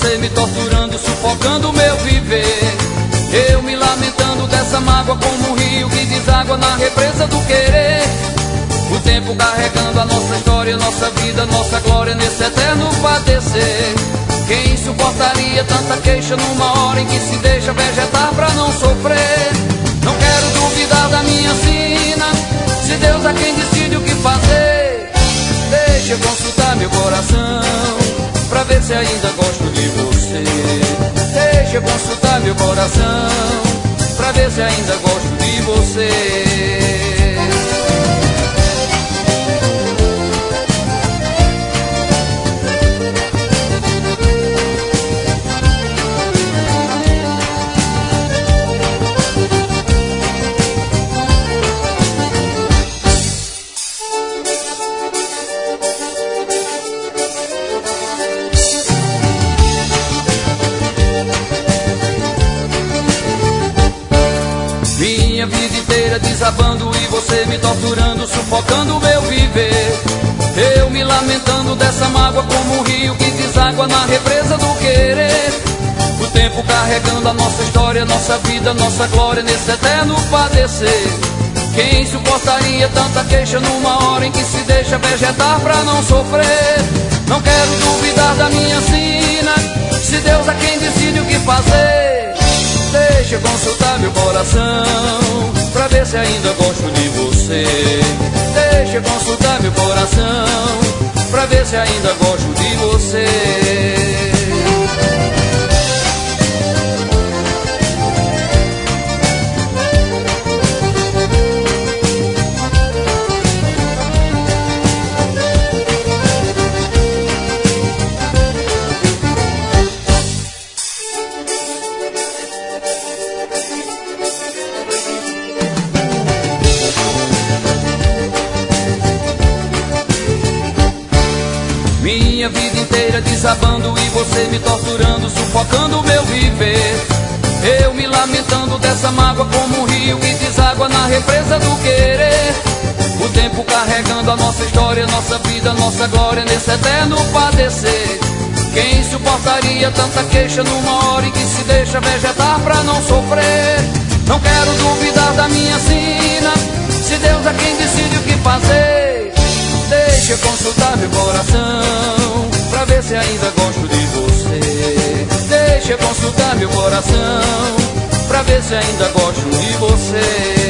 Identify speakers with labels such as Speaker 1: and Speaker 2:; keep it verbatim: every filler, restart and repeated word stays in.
Speaker 1: você me torturando, sufocando o meu viver. Eu me lamentando dessa mágoa como um rio que deságua na represa do querer. O tempo carregando a nossa história, nossa vida, nossa glória nesse eterno padecer. Quem suportaria tanta queixa numa hora em que se deixa vegetar pra não sofrer? Não quero duvidar da minha sina, se Deus é quem decide o que fazer. Deixa eu consultar meu coração, pra ver se ainda gosto de você. Deixa eu consultar meu coração, pra ver se ainda gosto de você. Minha vida inteira desabando e você me torturando, sufocando o meu viver. Eu me lamentando dessa mágoa como um rio que deságua na represa do querer. O tempo carregando a nossa história, nossa vida, nossa glória nesse eterno padecer. Quem suportaria tanta queixa numa hora em que se deixa vegetar pra não sofrer? Não quero duvidar da minha sina, se Deus é quem decide o que fazer. Deixa eu consultar meu coração, pra ver se ainda gosto de você. Deixa eu consultar meu coração, pra ver se ainda gosto de você. Minha vida inteira desabando e você me torturando, sufocando o meu viver. Eu me lamentando dessa mágoa como um rio que deságua na represa do querer. O tempo carregando a nossa história, nossa vida, nossa glória nesse eterno padecer. Quem suportaria tanta queixa numa hora em que se deixa vegetar pra não sofrer? Não quero duvidar da minha sina, se Deus é quem decide o que fazer. Deixa eu consultar meu coração, pra ver se ainda gosto de você. Deixa eu consultar meu coração, pra ver se ainda gosto de você.